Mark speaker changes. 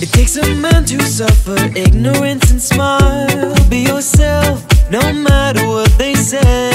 Speaker 1: It takes a man to suffer ignorance and smile. Be yourself, no matter what they say.